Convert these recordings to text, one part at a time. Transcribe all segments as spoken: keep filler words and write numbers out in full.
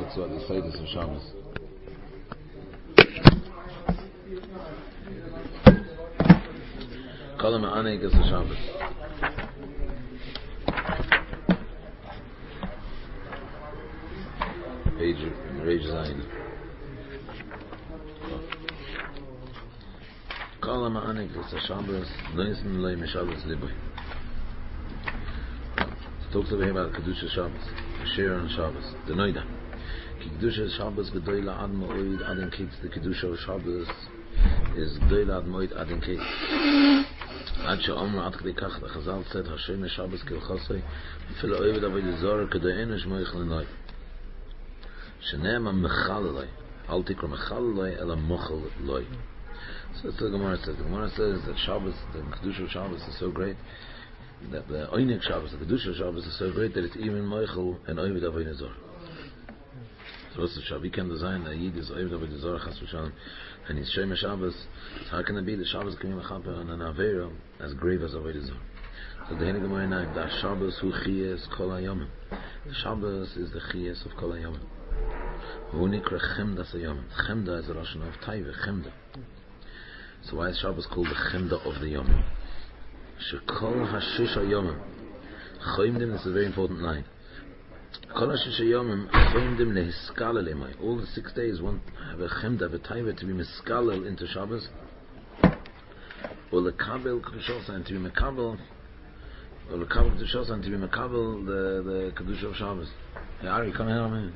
talks about the Seidos of Shabbos. Kol ha'ma'anegas of Shabbos. Page Rage Zayin. Kol ha'ma'anegas of Shabbos. Noisen loy meshabbos liboy. It talks over here about Kedusha Shabbos, Shir on Shabbos, the Noida. Ki Kedusha Shabbos gedoyla ad mo'id adin kitz. The Kedusha of Shabbos is gedoyla ad mo'id adin kitz. Ad she'omru ad k'dei kach, the Chazal said, Hashem Shabbos kilchosei, fil oivid avodah zara k'dei enish moich l'noi. Shene'ema mechal loi, al tikra mechal loi, ela mochel loi. So that's what the Gemara says. The Gemara says that Shabbos, the Kedusha of Shabbos is so great, that the Oynik Shabbos, the Kedusha Shabbos is so great that it's even Moichel and Oivid Avodah Zarah. So also Shabbos can design that Yid is Oivid Avodah Zarah Chas v'Shalom, and he's Shema Shabbos. So how can it be that Shabbos can be Mechaper on an Avera as grave as Avodah Zarah? So the Heilige Gemara now, that Shabbos hu Chiyes Kol HaYomim. Shabbos is the Chiyes of Kol HaYomim. Hu Nikra Chemda Sayomim. Chemda is a Lashon of Taiva, Chemda. So why is Shabbos called the Chemda of the Yomim? Shekol hashish hayomim choymdim. This is a very important line. Kol hashish hayomim choymdim lehiskalel emay. All the six days one have a chemda, have a taiva to be miskalel into Shabbos, or lekabel kedusha and to be mekabel, or lekabel kedusha and to be mekabel the the kedusha of Shabbos. Hey Ari, come here, man.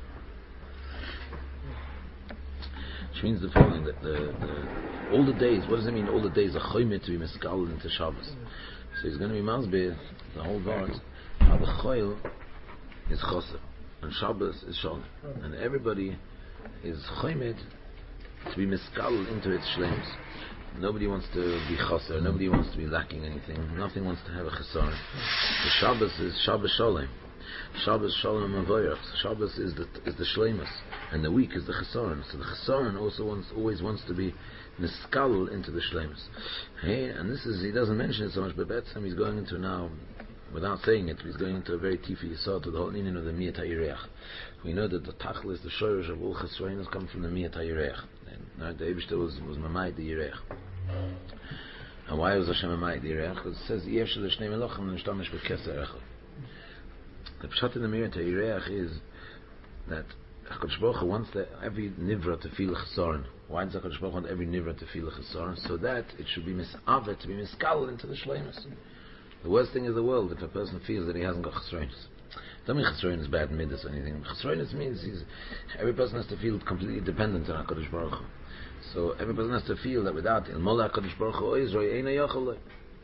Which means the following: that the, the all the days. What does it mean? All the days are choymet to be meskal into Shabbos. So he's going to be masbeh the whole part. How the choil is choser and Shabbos is shalom, and everybody is choymet to be meskal into its shleimus. Nobody wants to be choser. Nobody wants to be lacking anything. Nothing wants to have a chesar. The Shabbos is Shabbos shalom. Shabbos shalom avoyach. Shabbos is the is the shleimus, and the week is the chesaron. So the chesaron also wants always wants to be niskal into the shleimus. Hey, and this is he doesn't mention it so much, but Betzim he's going into now, without saying it, he's going into a very tifi yisod to the whole meaning of the miyat hayireach. We know that the tachlis, the shorish of all chesroinos come from the miyat hayireach. And the Eibishter was was mamayit the yireach. And why was Hashem mamayit the yireach? Because it says yesh l'shnei melachim nishtamish b'keser echad. The pshat in the Miyat HaYireach is that HaKadosh Baruch Hu wants the, every nivra to feel a chesaron. Why does HaKadosh Baruch Hu want every nivra to feel a chesaron? So that it should be misavet, to be miskal into the shleimus. The worst thing in the world if a person feels that he hasn't got chesaronis. Don't mean chesaron is bad midas or anything. Chesaronis means he's, every person has to feel completely dependent on HaKadosh Baruch Hu. So every person has to feel that without ilmola HaKadosh Baruch Hu oizroi eina yachol.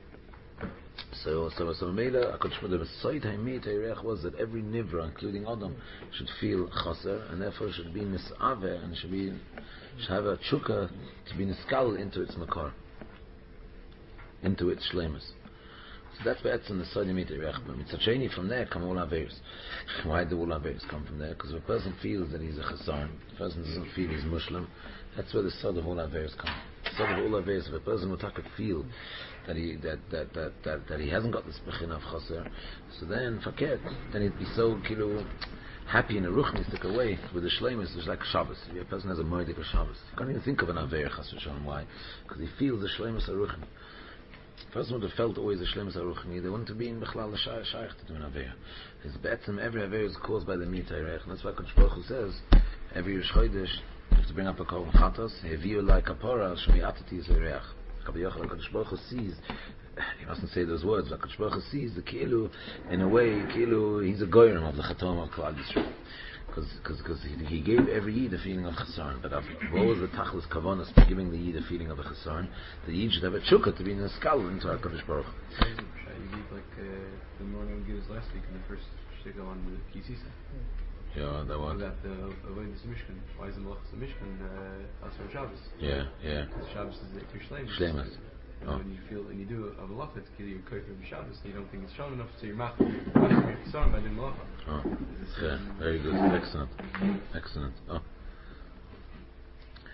So, so, so, Meila, the Side Haimit Hayrech was that every Nivra, including Adam, should feel Chaser, and therefore should be Nis'ave, and should be, should have a Chukka to be Niskal into its Makar, into its Shlemus. So that's where it's in the Side Haimit Hayrech. But Mitzacheni, from there come all Averis. Why do all Averis come from there? Because if a person feels that he's a Chasar, the person doesn't feel he's Muslim, that's where the Sod of all Averis come. The Sod of all Averis, if a person would take a feel that he that that, that that that he hasn't got this bechin of chaser, so then fakir, then he'd be so kilo happy in a ruchnistic away with the shleimus. It's like Shabbos. If a person has a moedik of Shabbos, you can't even think of an aver chas v'shalom. Why? Because he feels the shleimus aruchni. The person would have felt always the shleimus aruchni. They want to be in bechlal the shaykh to do an aver. His betzim every aver is caused by the mitayreich, and that's why Kodesh Baruch Hu says every Rosh Chodesh you have to bring up a korban chatos. Heviu like kapara shmi atati zayreich. HaKadosh Baruch Hu sees, he mustn't say those words, but HaKadosh Baruch Hu sees the Kilu, in a way, Kilu, he's a goyim of the Chatom of Klal Yisrael. Because he, he gave every Yid a feeling of Chesaron. But what was the Tachlis Kavanas for giving the Yid a feeling of a Chesaron? The Yid should have a Chukka to be in a skull into HaKadosh Baruch Hu. You gave like uh, the morning we gave us last week in the first shtickle on the Kisisa. Yeah, that one. That the Avodah is Mishkan. Why is the Malachas the Mishkan? Asar Shabbos. Yeah, yeah. Because Shabbos is the Ikir Shleimus. Shleimus. And Oh. when you feel, when you do a Malacha, it's kill you Kofer Shabbos, and you don't think it's strong enough, so you're maching your Kisaron by doing Malacha. Oh, yeah, very good. Excellent. Excellent. Oh.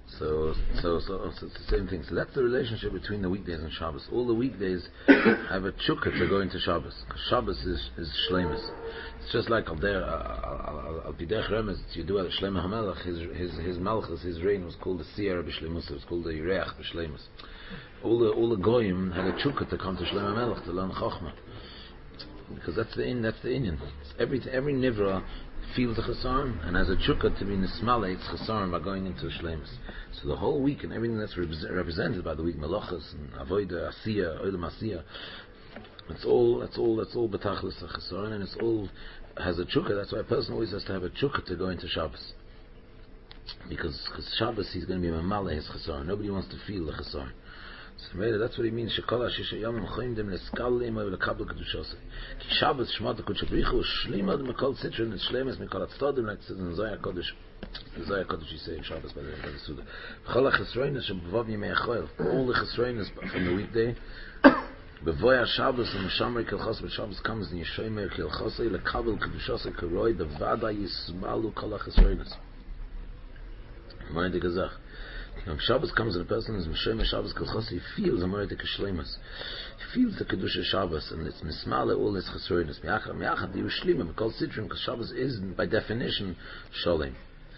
So, so, so, so it's the same thing. So that's the relationship between the weekdays and Shabbos. All the weekdays have a chukka to go into Shabbos. Shabbos is is shleimus. It's just like al der al pidech remes. You do al Shlomo HaMelech. His his his malchus, his reign was called the Siyar b'shleimus. It was called the Yireach b'shleimus. All the all the goyim had a chukka to come to Shlomo HaMelech to learn chachma, because that's the in that's the Inyan. Every every nivra feels the chesaron and has a chukka to be nismale its chesaron by going into shleimus. So the whole week and everything that's re- represented by the week, melachas and avoda, asiya, olam asiya, it's all it's all it's all betachlis chesaron, and it's all has a chukka. That's why a person always has to have a chukka to go into Shabbos, because because Shabbos he's going to be mamale his chesaron. Nobody wants to feel the chesaron. So that's what he means. Shekala shisha yamim choyim leskalim or lekabel kedushos. Ki Shabbos shmat kodesh brichu shlimad mekol sitrin and shlemes mekol tztadim, like it says in Zohar Kodesh. Zohar Kodesh he says in Shabbos by the by the Suda. Chol hachesroinus shebavav yimei achol. All the chesroinus from the weekday. Bevoya Shabbos and Mishamri Kilchos, but Shabbos comes in Yeshomer Kilchosei lekabel kedushos keroi the vada yismalu kol hachesroinus. Mind the gazach. When Shabbos comes and a person is Mishomer Shabbos Kilchos, he feels a Moedik Shleimus. He feels the Kedusha Shabbos, and it's Nismale all its Chesroinus. Miachad, miachad, Yerushalayim, because Sidron, because Shabbos is, by definition, Sholem.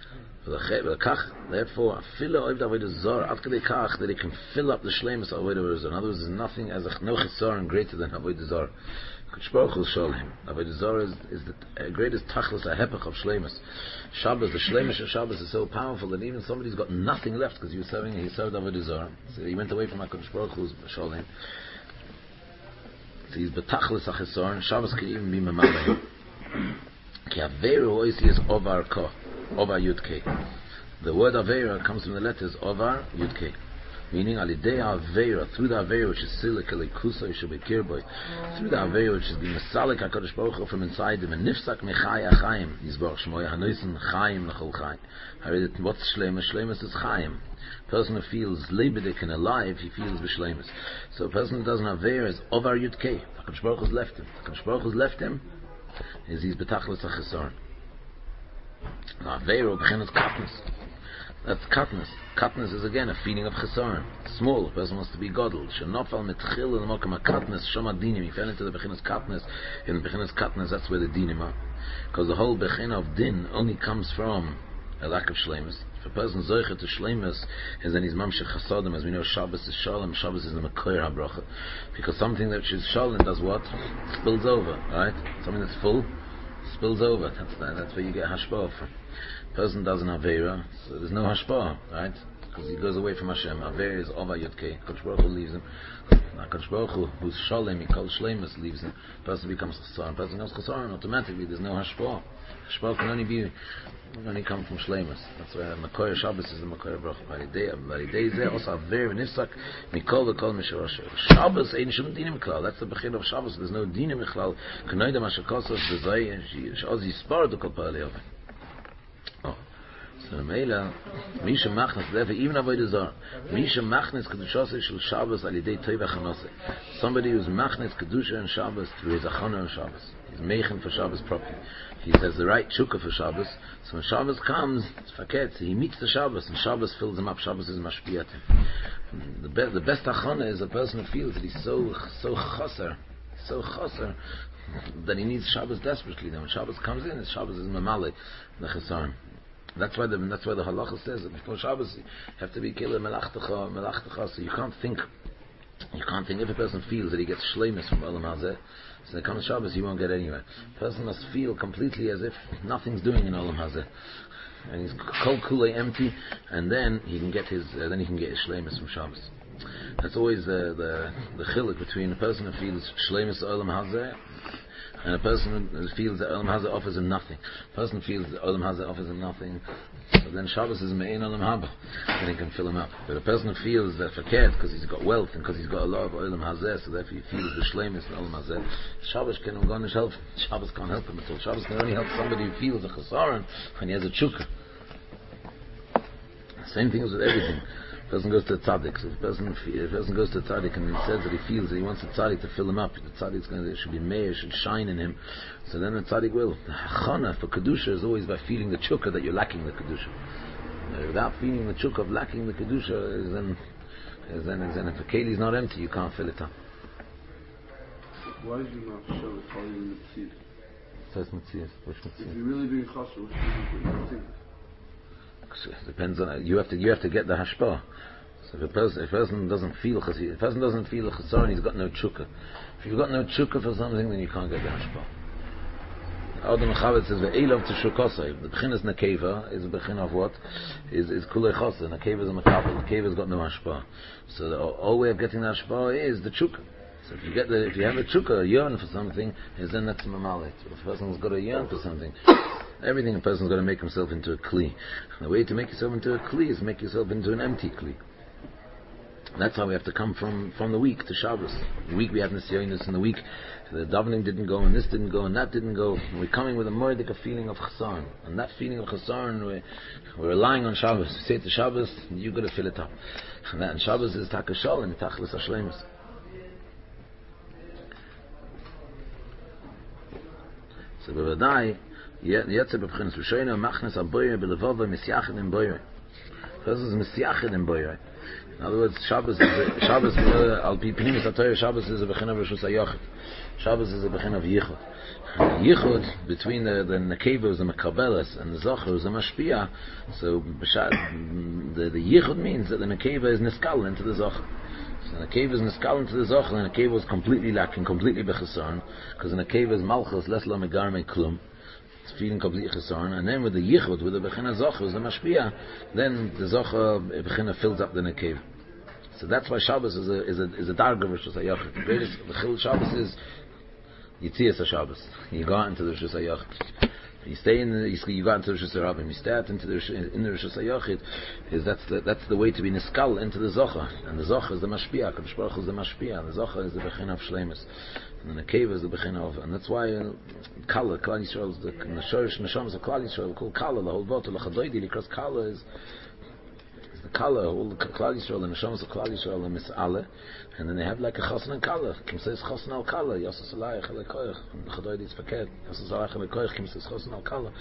Therefore, fill up the Avodah Zarah, after they kach, that they can fill up the Shleimus of Avodah Zarah. In other words, there's nothing as a no Chesaron greater than Avodah Zarah. Kodesh Baruch Hu Sholem. Avodah Zarah is, is the greatest tachlis, a hepech of Shleimus. Shabbos, the Shleimus of Shabbos is so powerful that even somebody's got nothing left because he was serving, he served Avodah Zarah. So he went away from HaKadosh Baruch Hu's Sholem. So he's betachlis ha-chesaron. Shabbos can even be memaleh. Ki averu oisi is ovar ko, ovar yudke. The word averu comes from the letters ovar yudke, meaning alidei averu, through the averu which is silik alikusa yishubekir boy, through the averu which is being mesalik HaKadosh Baruch Hu from inside him, and nifsak mechai achayim yizborach shmoy hanoisen chayim lechol chayim. I read it. What's shleimus? Shleimus is chayim. Person who feels lebedik and alive, he feels b'shleimus. So a person who doesn't have averu is ovar yudke. HaKadosh Baruch Hu's left him. HaKadosh Baruch Hu's left him is he's betachlis hachesaron. Now averu b'chenas katnus. That's katnus. Katnus is again a feeling of chesaron. Small, a person wants to be godled. Shenofal mitchil in the mokam katnus shoma dinim. He fell into the bechinas katnus. In the bechinas katnus, that's where the dinim are. Because the whole bechina of din only comes from a lack of shleimus. If a person zoichet to shleimus, is then he's mamshech chasadim. As we know, Shabbos is shalom. Shabbos is the mekoyer habracha. Because something that is shalom does what? Spills over, right? Something that's full spills over. That's that. That's where you get hashpah from. Person doesn't have Aveira, so there's no hashpah, right? Because he goes away from Hashem. Aveira is Ova Yudke. Kodesh Baruch Hu leaves him. Kodesh Baruch Hu, who's Sholem, he calls Shleimus, leaves him. Person becomes Chesaron. Person becomes Chesaron, automatically there's no hashpah. Hashpah can only be, can only come from Shleimus. That's why Makoyer Shabbos is the Makoyer Baruch Hu. Validei Zeh also Aveira v'nifsak mikol v'kol misharosher. Shabbos ain't shum dinim klal. That's the begin of Shabbos. There's no dinim klal. K'noida mashakosas b'zay she'oz yispar to kol paralei oven. So Meila, Misha Machnas, therefore even Avodah Zarah, Misha Machnas Kedushos Shel Shabbos Alidei Teva Chanose. Somebody who's Machnas Kedusha and Shabbos through his Achana on Shabbos. He's Meichen for Shabbos properly. He has the right Chukka for Shabbos. So when Shabbos comes, it's Faket, he meets the Shabbos, and Shabbos fills him up. Shabbos is Mashpiyat him. The best, the best Achana is a person who feels that he's so, so chaser, so chaser, that he needs Shabbos desperately. Then when Shabbos comes in, Shabbos is Mamale, the Chesaron. That's why the that's why the halacha says that before Shabbos you have to be killer melachtecha melachtecha. So you can't think, you can't think if a person feels that he gets shleimus from Olam Hazeh, so when comes Shabbos he won't get anywhere. A person must feel completely as if nothing's doing in Olam Hazeh, and he's kol kulei empty, and then he can get his uh, then he can get his shleimus from Shabbos. That's always the the the chiluk between a person who feels shleimus Olam Hazeh and a person who feels that Olam Hazeh offers him nothing. A person feels that Olam Hazeh offers him nothing, so then Shabbos is Me'ein Olam Haba, then he can fill him up. But a person who feels that Faket, because he's got wealth and because he's got a lot of Olam Hazeh, so therefore he feels the Shleimus in Olam Hazeh, Shabbos can go and help. Shabbos can't help him at all. Shabbos can only help somebody who feels a Chesaron when he has a Chukka. Same thing is with everything. A person goes to a tzaddik. So if a person, if a person goes to a tzaddik and he says that he feels that he wants the tzaddik to fill him up, the tzaddik's going to, it should be meir, should shine in him. So then the tzaddik will. The hachana for kedusha is always by feeling the chukka that you're lacking the kedusha. Uh, without feeling the chuk of lacking the kedusha, is then, is then, is then if the keli is not empty, you can't fill it up. Why is you not show it calling in the seed? Says Matthias. Which If Matthias? you're really being chashuv, what should you do? It depends on you have to you have to get the hashpah. So if a person if a person doesn't feel chasi, if a person doesn't feel a chasar, he's got no chukka. If you've got no chukka for something, then you can't get the hashpah. Adam Chavetz says ve'elav to shukasa. The bechinas nekeva is a bechin of what is is kulei chasa. Nekeva is a makabel. Nekeva has got no hashpah. So the all way of getting the hashpah is the chukka. So if you get the if you have a chukka, a yearn for something, is then that's mamalit. If a person's got a yearn for something, everything a person's got to make himself into a kli. The way to make yourself into a kli is make yourself into an empty kli. That's how we have to come from, from the week to Shabbos. The week we had Nisyonis, in the week the davening didn't go, and this didn't go, and that didn't go. And we're coming with a mordika feeling of chasarn. And that feeling of chasarn, we're, we're relying on Shabbos. We say to Shabbos, you've got to fill it up. And that and Shabbos is takashal and tachlis hashlemus. So bevadai, yetze bebchinas l'shoyno machnes aboyer belevova misyachid in boyer. This is misyachid in boyer. In other words, Shabbos is a, Shabbos al pi pnimis hatoyer. Shabbos is a bechin of reshus hayachid. Shabbos is a bechin of yichud. Yichud between the the nekevos, the mekabelas, and the zochos, the mashpia. So the the yichud means that the nekeva is niskal into the zocher. So the nekeva is niskal into the zocher, and the nekeva is completely lacking, completely bechesaron, because the nekeva is malchus less lo megar me klum. It's feeling completely chesaron, and then with the yichud, with the bechina zocher, the mashpia, then the zocher bechina fills up the nekeva. So that's why Shabbos is a is a is a darga reshus hayachid. The greatest the chil Shabbos is Yitzias HaShabbos. You go out into the Reshus HaYachid. You stay in the, you go into the Reshus HaRabim. You stay out into the in the Reshus HaYachid. Is that's the that's the way to be niskal into the Zocha. And the Zocha is the Mashpia. Kadosh Baruch Hu is the Mashpia. And the Zocha is the Bechin of Shleimus. And the Nekeva is the Bechin of. And that's why uh, Kala, Klal Yisrael is the the Shorish Neshamos of Klal Yisrael called Kala. The whole Vot Lachadoidi because Kala is. The Kala, all the Klal Yisrael, the Neshamos of Klal Yisrael, and Mis'ale, and then they have like a Chassan and Kala. Kim says Chassan al Kala, Yosef Salayach al Koyach, and Chadoid is Faket, Yosef Salayach al Koyach, Kim says Chassan al Kala.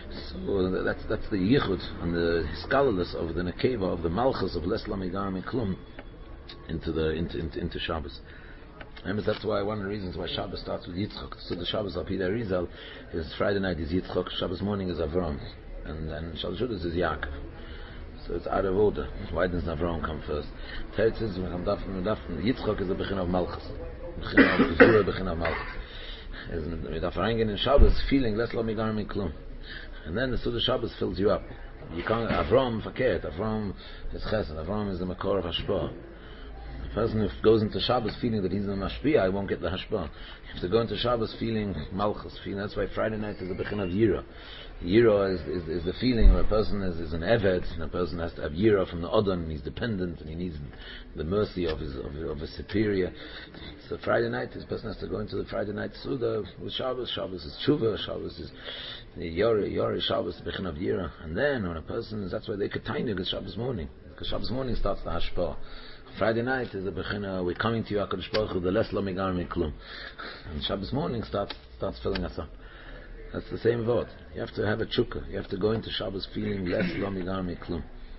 So that's that's the Yichud and the Hiskalalus of the Nekeva of the Malchus of Leslam Igam and Klum into the into into, into Shabbos. And that's why one of the reasons why Shabbos starts with Yitzchak. So the Shabbos of Pida Rizal is Friday night is Yitzchak, Shabbos morning is Avram, and then Shabbos Judas is Yaakov. So it's out of order. Why does Avram come first? Teretz is when I'm dafn dafn Yitzchak is the bechin of Malchus. Bechin of Zura, bechin of Malchus. With Afarangin in Shabbos feeling less lo migar mi klum. And then the Suda Shabbos fills you up. You can't Avram fakert. Avram is chesed. Avram is the makor of hashpah. The person who goes into Shabbos feeling that he's the mashpia, I won't get the hashpah. You have to go into Shabbos feeling Malchus, feeling that's why Friday night is the bechin of Yira. Yira is, is, is the feeling where a person is, is an eved, and a person has to have Yira from the Odom, and he's dependent, and he needs the mercy of his of, of a superior. So Friday night, this person has to go into the Friday night Suda with Shabbos. Shabbos is Tshuva, Shabbos is Yori, Yori, Shabbos, Bechin of Yira. And then when a person is, that's why they could tainig is Shabbos morning, because Shabbos morning starts the Hashpah. Friday night is the Bechina, we're coming to you, HaKadosh Baruch Hu, the less lo migar mi klum. And Shabbos morning starts starts filling us up. That's the same word. You have to have a chukka. You have to go into Shabbos feeling less lo migar mi klum.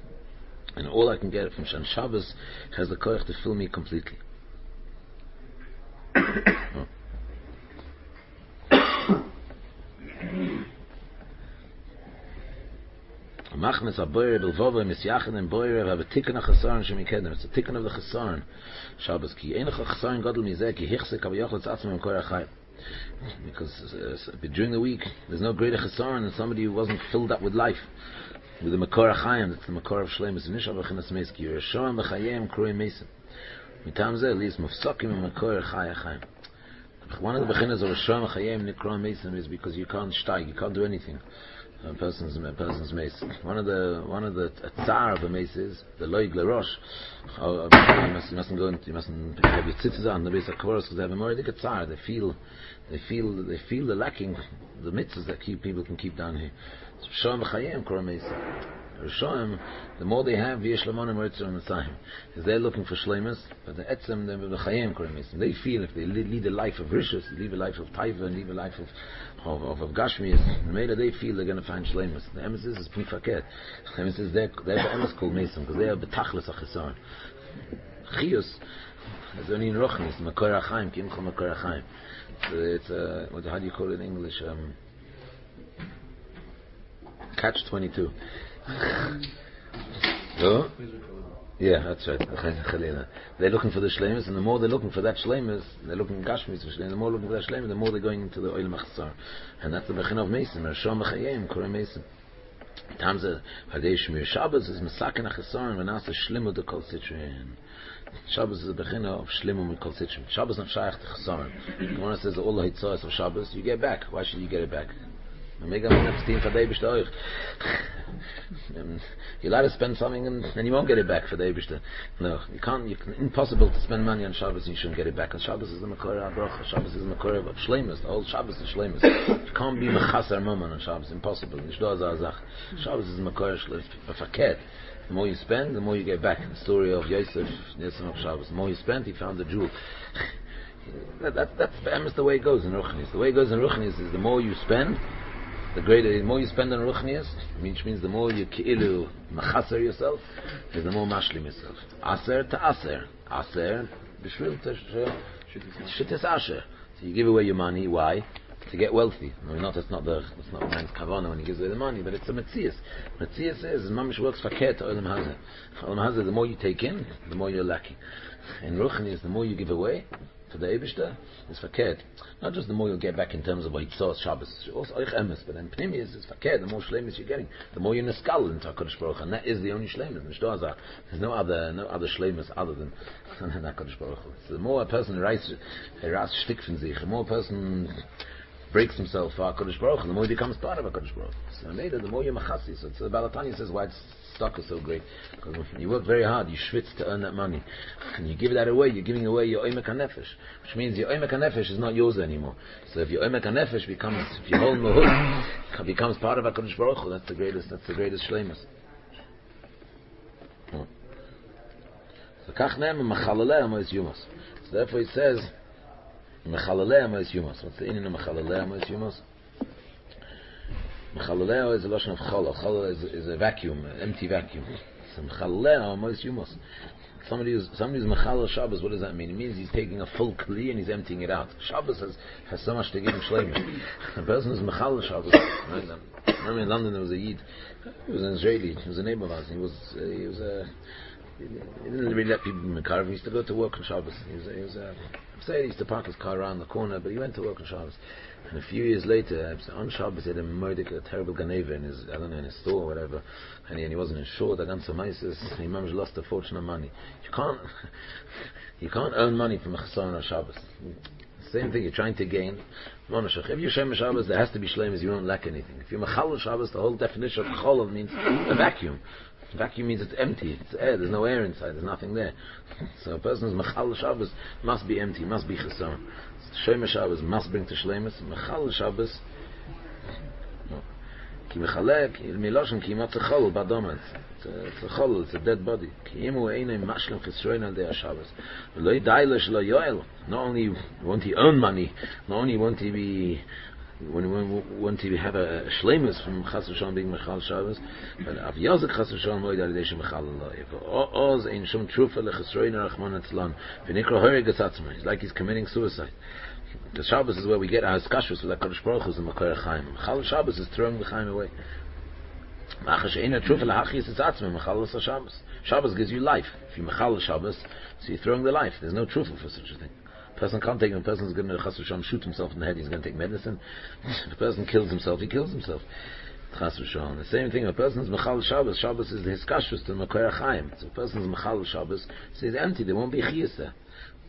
And all I can get from Shan Shabbos has the koich to fill me completely. Oh. Machnes aboyer belvova misyachid and boyer have a tikkun of chasaron shemikedem. It's a tikkun of the chasaron. Shabbos ki enach chasaron gadol mizeh ki hichse kavayachol tzatzim im korach hayim. Because uh, during the week there's no greater chasaron than somebody who wasn't filled up with life, with the makor achayim. That's the makor of shleimus. Nishav b'chinas meiski yerusharim b'chayim kruim meisim. Mitam zeh lis mufsakim im makor chay achayim. One of the bechinas of Rishonim b'chayim nikruim meisim is because you can't steig, you can't do anything. A person's a person's mace. One of the one of the tsar of a mace is the loig lerosh. Oh, you must you mustn't go into, you mustn't have your tzitzis on the base of kavaros because they have a more dik tsar. They feel they feel they feel the lacking the mitzvahs that keep people can keep down here. So Shalom v'chayim kor mace. Rishonim, the more they have, Yesh Lamonim Ritzur Mitzrayim, is they're looking for shleimus, but the etzem, the Chayim Koremis, they feel if they lead a life of rishus, lead a life of taiva, and lead a life of of, of, of gashmias, maybe they feel they're going to find shleimus. The emes is pnifaket. The emes is they're they're the emes called mason because they are betachlis achisaron. Chiyus is only in rochnis, makor achaim, kimcha makor achaim. So it's uh, what how do you call it in English? Um, catch twenty-two. No? Yeah, that's right. They're looking for the shleimus, and the more they're looking for that shleimus, they're looking gashmis for shleimus. The more looking for that shleimus, the more they're going into the oil machzar, and that's the bechin of mason. Rashom b'chayim, korei mason. Times a hadei shmir Shabbos is mesaken achisaron, and that's a shlimu de kol sitrin. Shabbos is a bechin of shlimu de kol sitrin. Shabbos not shaykh to chisaron. The Gemara says all the hitzos of Shabbos, you get back. Why should you get it back? You're allowed to spend something and, and you won't get it back for the Eibishter. No, you can't. You can, impossible to spend money on Shabbos and you shouldn't get it back. Because Shabbos is the Makor HaBrocha. Shabbos is the Makor of Shleimus. The whole Shabbos is Shleimus. You can't be Mechaser Mammon on Shabbos. Impossible. Shabbos is the Makor of Shleimus. The more you spend, the more you get back. The story of Yosef, Yosef of Shabbos. The more you spend, he found the jewel. that, that, that's that's the way it goes in Ruchnis. The way it goes in Ruchnis is the more you spend, the greater, the more you spend on Ruchnias, which means the more you ki'ilu machaser yourself, is the more mashlim yourself. Aser to aser. Aser, b'shvil shittis asher. So you give away your money, why? To get wealthy. I mean, not, that's not the, that's not man's kavanah when he gives away the money, but it's a metzias. Metzias is, mamish works faket olam hazeh. Olam hazeh, the more you take in, the more you're lacking. In Ruchnias, the more you give away, to the Eibishter is faked. Not just the more you'll get back in terms of what Yitzhak Shabbos, also Oich Emes, but then Pnimius is faked. The more shleimus you're getting, the more you're neskal into HaKadosh Baruch Hu, and that is the only shleimus. There's no other no other shleimus other than HaKadosh Baruch Hu. So the more a person writes a ras shtik von sich, the more a person breaks himself for HaKadosh Baruch Hu, the more he becomes part of HaKadosh Baruch Hu. So later, the more you're machasi. So it's, the Balatani says why it's stock is so great, because when you work very hard, you schwitz to earn that money, and you give that away, you're giving away your oimek hanefesh, which means your oimek hanefesh is not yours anymore. So if your oimek hanefesh becomes, if you hold mahut, becomes part of HaKadosh Baruch Hu, that's the greatest, that's the greatest shleimus. So kach ne'em mechalaleh amos yumas. So therefore it says mechalaleh amos yumas. What's the meaning of mechalaleh amos yumas? Mechalaleo is a lotion of chala. Chala is, is a vacuum, an empty vacuum. So mechalaleo most yumas. Somebody who's somebody who's mechalal Shabbos, what does that mean? It means he's taking a full kli and he's emptying it out. Shabbos has, has so much to give him shleimus. A person who's mechalal Shabbos. Right? I remember in London there was a Yid. He was an Israeli. He was a neighbor of ours. He was uh, he was a. Uh, he didn't really let people in the car. He used to go to work on Shabbos. He was he was a. I'm saying he used to park his car around the corner, but he went to work on Shabbos. And a few years later, on Shabbos, he had a murdered a terrible ganeva in his, I don't know, in his store or whatever, and he, and he wasn't insured. I got some isis. He mamish lost a fortune of money. You can't, you can't earn money from a chesaron on Shabbos. Same thing. You're trying to gain. If you're shem Shabbos, there has to be shleimus. You don't lack anything. If you're mechal Shabbos, the whole definition of cholov means a vacuum. Vacuum means it's empty. It's air. There's no air inside. There's nothing there. So a person who's mechal Shabbos must be empty. Must be chesaron. Shema Shabbos must bring to shleimus. Mechal Shabbos. Ki mechalek miloshen ki imat zechol badomet. It's a chol. It's a dead body. Ki imu einay mashlem chesroin al dei Shabbos. Lo yidaylo shlo yoel. Not only won't he earn money, not only won't he be when he won't he have a shleimus from Chas v'Shalom being mechal Shabbos, but av yazek Chas v'Shalom lo yidaylo dei mechal lo. Oz ein shum trufa lechesroin arachman etzlan. V'nikro horig esatzma. It's like he's committing suicide. The Shabbos is where we get our skashus with HaKadosh Baruch Hu and Makor Chaim. Mechal Shabbos is throwing the Chaim away. Machash eina trufa lahachis is atzma mechal Shabbos. Shabbos gives you life. If you mechal Shabbos, so you're throwing the life. There's no trufa for such a thing. A person can't take. A person's going to chas v'shalom shoot himself in the head. He's going to take medicine. If a person kills himself, he kills himself. Chas v'shalom. The same thing. A person's mechal Shabbos. Shabbos is his kashus to Makor Chaim. So a person's mechal Shabbos, so he's empty. There won't be chiyus there.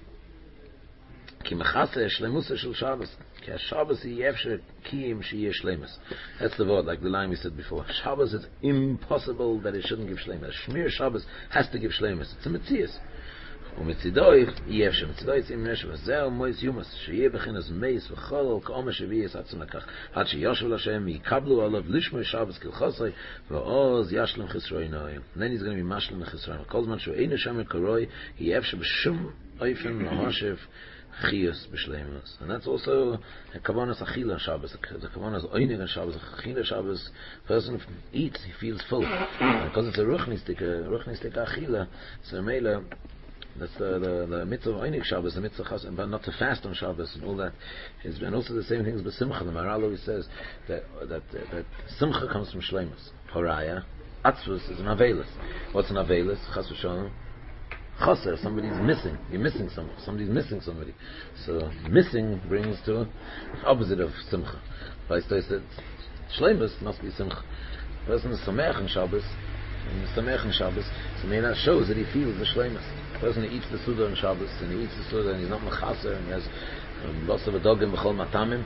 Ki mechase shlemusa shel Shabbos. Ki Shabbos yefsher kiyim sheyeh shlemus. That's the word, like the line we said before. Shabbos, it's impossible that it shouldn't give shlemus. Shmir Shabbos has to give shlemus. It's a metzias. ומצידוי יהיה אפשר, מצידוי יצאים נשב, וזהו מויס יומס, שיהיה בכינס מייס וחול, כאומר שביעס עצם לכך, עד שיושב לשם, יקבלו עליו לשמוי שבס כלחוסי, ועוז ישלם חסרוי נוי. then he's going to be משלם לחסרוי. כל זמן שהוא אין שם מקרוי, יהיה אפשר בשום אופן להושב chiyus b'shleimus. And that's also a kavanas achila Shabbos. The kavanas oinig Shabbos, achila Shabbos. Person eats, he feels full. Because it's a ruchnistik, a ruchnistik achila. So mele, that's the, the, the mitzvah of oinig Shabbos, the mitzvah chas, but not to fast on Shabbos and all that. Is, and also the same things with simcha. The Maharal always says that that that simcha comes from shleimus. Horaya, atzvus is an avelis. What's an avelis? Chas v'shalom. Chaser, somebody's missing. You're missing some. Somebody's missing somebody. So missing brings to opposite of simcha. But I said, shleimus must be simcha. Person is sameach in Shabbos, and sameach in Shabbos. So maybe that shows that he feels the shleimus. Person who eats the suda on Shabbos, and he eats the suda, and he's not mechaser, and he has lots of a dogim b'chol matamim.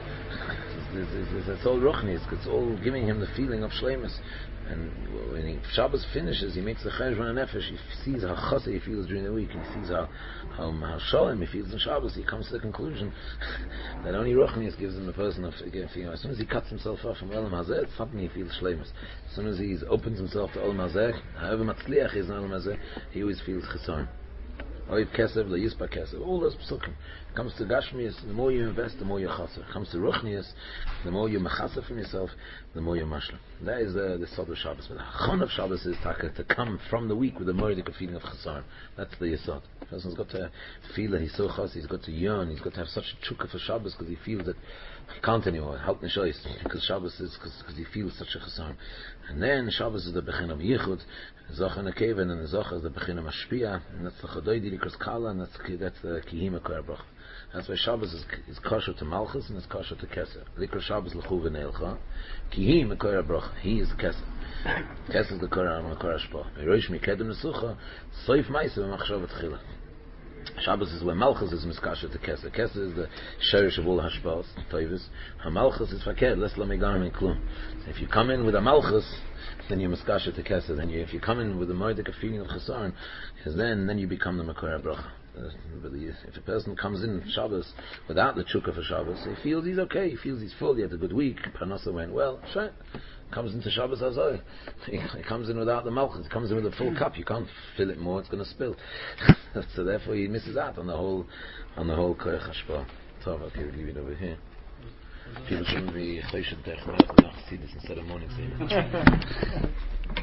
It's all ruchnis. It's all giving him the feeling of shleimus. And when he, Shabbos finishes, he makes the cheshbon nefesh. He sees how chassid he feels during the week. He sees how how, how shalom he feels in Shabbos. He comes to the conclusion that only ruchnis gives him the person of again. You know, as soon as he cuts himself off from Olam Hazeh, suddenly he feels shleimus. As soon as he opens himself to Olam Hazeh, however matzliach he is in Olam Hazeh, he always feels chesaron. Oiv kesev, lo yispa kesev. All those psukim. It comes to Gashmias, the more you invest, the more you chaser. It comes to Ruchnias, the more you mechaser from yourself, the more you mashlim. That is the, the sod of Shabbos. But the chon of Shabbos is taka, to come from the week with a murdik feeling of chasar. That's the yisod. The person's got to feel that he's so chas, he's got to yearn, he's got to have such a chukka for Shabbos because he feels that he can't anymore. Halt nishois. Because Shabbos is, because he feels such a chasar. And then Shabbos is the bechin of yichud, Zoch and a keven, and the Zoch is the bechin of mashpia, and that's the chodoidi likros kala, and that's, that's the kihima koyar brach. That's why Shabbos is, is kosher to Malchus and is kosher to Keser. Likra Shabbos l'chu v'neilcha. Ki hi mekor ha'brocha. He is Keser. Keser is the Korah and the Korah Shpah. Meroish mikedem nesucha. Soif maisa v'machshav v'tchila. Shabbos is where Malchus is miskasher to Keser. Keser is the sherish of all the Hashpahs, Toivis. HaMalchus is faked. Less la megarim in klum. If you come in with a Malchus, then you're miskasher to Keser. Then you, if you come in with a moedik, a feeling of Chesaron, then, then you become the Mekor ha'brocha. Uh, if a person comes in Shabbos without the chukka for Shabbos, he feels he's okay, he feels he's full, he had a good week, Parnasa went well, sure. Comes into Shabbos Hazoi. He, he comes in without the malchus, he comes in with a full cup, you can't fill it more, it's going to spill. So therefore he misses out on the whole on the whole Koyach Hashpah. So okay, we'll leave it over here. People shouldn't be choshen tech, see this instead of morning.